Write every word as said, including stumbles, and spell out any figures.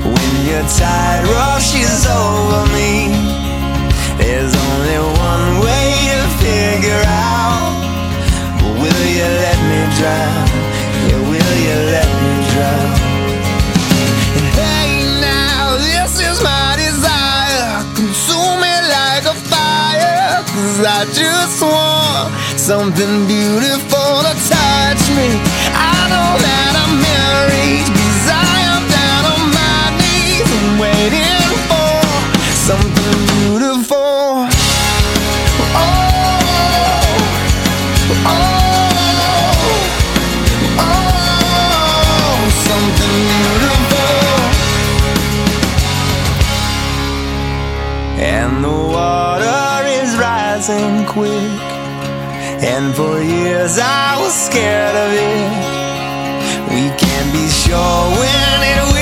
When your tide rushes over me, there's only one way to figure out. Will you let me drown? Yeah, will you let me drown? And hey now, this is my desire, consume me like a fire, 'cause I just want something beautiful to touch me. I know that I'm married, 'cause I am down on my knees and waiting for something beautiful. Oh, oh, oh, something beautiful. And the water is rising quick, and for years I was scared of it. We can't be sure when it will.